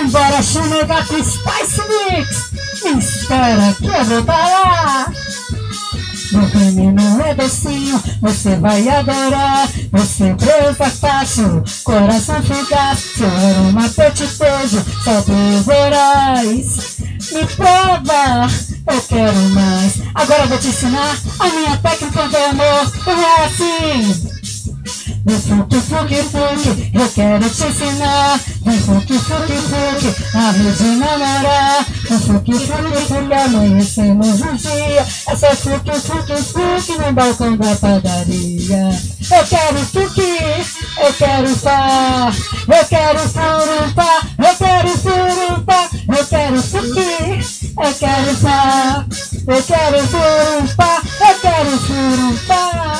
Embora Chumegato Spice Mix, me espera que eu vou pra lá. Meu menino é docinho, você vai adorar. Você presa fácil, coração fugaz. Seu aroma apetitoso, sabores voraz. Me prova, eu quero mais. Agora eu vou te ensinar a minha técnica de amor. É assim. Vem fuque, fuque, fuque, eu quero te ensinar. Vem fuque, fuque, fuque, a rede namorar. Vem fuque, fuque, fuque, amanhecemos um dia. É só fuque, fuque, fuque no balcão da padaria. Eu quero fuque, eu quero fá, eu quero furufá, eu quero furufá, eu quero fuque, eu quero fá, eu quero furufá, eu quero furufá.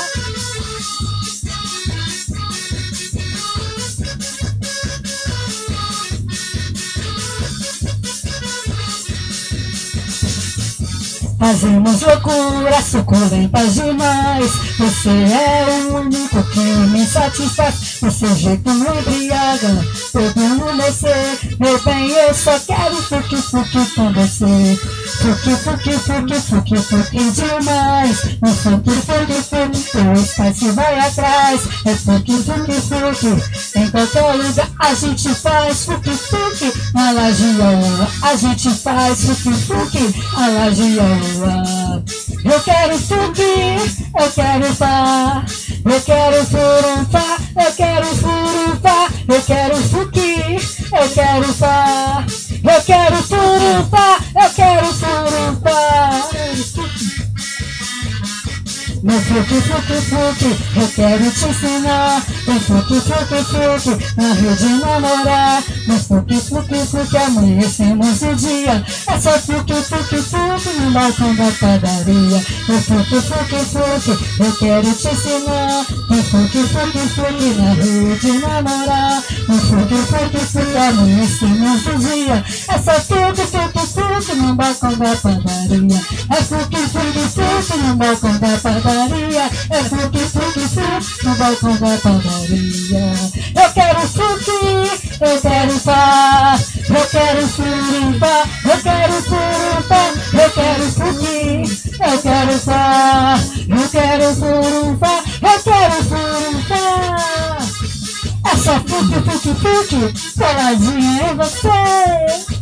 Fazemos loucura, suculentas demais. Você é o único que me satisfaz. O seu jeito me embriaga, todo mundo você. Meu bem, eu só quero fuque, fuque com você. Fuque, fuque, fuque, fuque, fuque demais. No fuque, fuque, fuque, o Spice vai atrás. É fuque, fuque, fuque, em qualquer lugar a gente faz fuque, fuque. Na Lajeoa a gente faz fuque, fuque. Na Lajeoa. Eu quero fuque, eu quero fá, eu quero furufá, eu quero furufá, eu quero fuque, eu quero fá, eu quero furufá, eu quero furufá. Meu fuque, fuque, fuque, eu quero te ensinar. Meu fuque, fuque, fuque, na rede namorar. Meu fuque, fuque, fuque, amanhecemos o dia. É só fuque, fuque, fuque no balcão da padaria. Meu fuque, fuque, fuque, eu quero te ensinar. Meu fuque, fuque, fuque, na rede namorar. Meu fuque, fuque, fuque, amanhecemos o dia. É só fuque, fuque, fuque no balcão da padaria. É fuque, fuque, fuque no balcão da padaria. É fuque, fuque, fuque no balcão da padaria. Eu quero fuque, eu quero fá, eu quero furufá, eu quero furufá, eu quero fuque, eu quero fá, eu quero furufá, eu quero furufá. É só fuque, fuque, fuque, coladinha em você.